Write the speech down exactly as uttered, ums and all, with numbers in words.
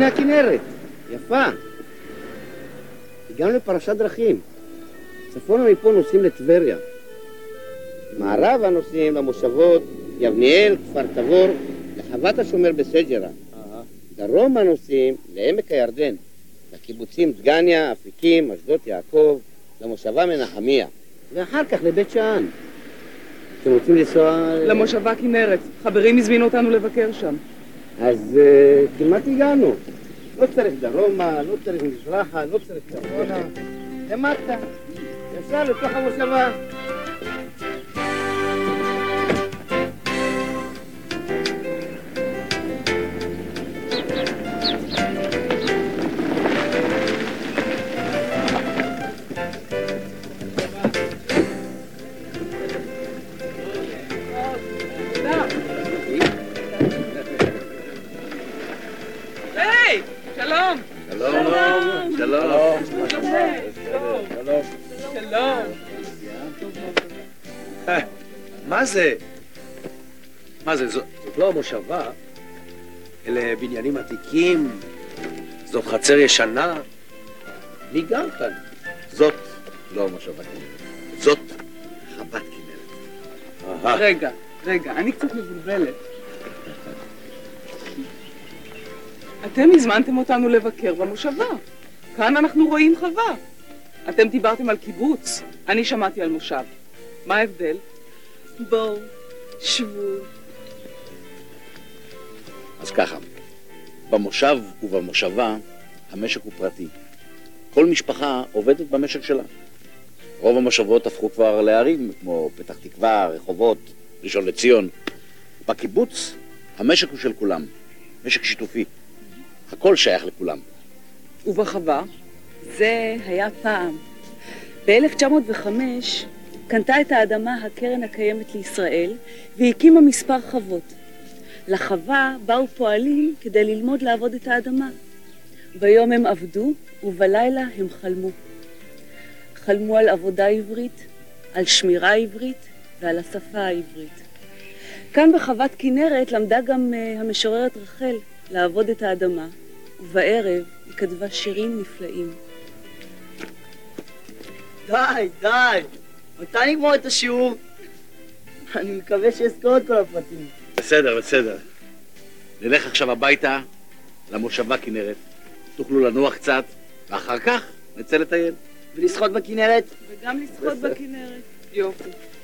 הנה הכנרת, יפה. הגענו לפרשת דרכים. צפונה מפה נוסעים לטבריה. מערבה נוסעים למושבות יבניאל, כפר תבור, לחוות השומר בסג'רה. דרומה נוסעים לעמק הירדן, לקיבוצים דגניה, אפיקים, אשדות יעקב, למושבה מנחמיה, ואחר כך לבית שאן. אתם רוצים לנסוע... למושבה כנרת. חברים הזמינו אותנו לבקר שם. אז uh, כמעט הגענו. לא צריך דרומה, לא צריך מזרחה, לא צריך צפונה. למטה, ישר לתוך המושבה. מה זה? מה זה? זאת לא המושבה, אלה בניינים עתיקים, זאת חצר ישנה. מי גר כאן? זאת לא המושבה כנרת, זאת חוות כנרת. רגע, רגע, אני קצת מבולבלת. אתם הזמנתם אותנו לבקר במושבה. כאן אנחנו רואים חווה. אתם דיברתם על קיבוץ, אני שמעתי על מושב. מה ההבדל? בואו, שבו. אז ככה, במושב ובמושבה המשק הוא פרטי. כל משפחה עובדת במשק שלה. רוב המושבות הפכו כבר לערים, כמו פתח תקווה, רחובות, ראשון לציון. בקיבוץ המשק הוא של כולם, משק שיתופי. הכל שייך לכולם. ובחווה? זה היה פעם. ב-אלף תשע מאות וחמש קנתה את האדמה הקרן הקיימת לישראל והקימה מספר חוות. לחווה באו פועלים כדי ללמוד לעבוד את האדמה. ביום הם עבדו ובלילה הם חלמו. חלמו על עבודה עברית, על שמירה עברית ועל השפה העברית. כאן בחוות כנרת למדה גם uh, המשוררת רחל לעבוד את האדמה, ובערב היא כתבה שירים נפלאים. די, די. מתי נגמור את השיעור? אני מקווה שאזכור את כל הפרטים. בסדר, בסדר. נלך עכשיו הביתה למושבה כנרת. תוכלו לנוח קצת, ואחר כך נצא לטייל. ולשחות בכנרת? וגם לשחות בכנרת. יופי.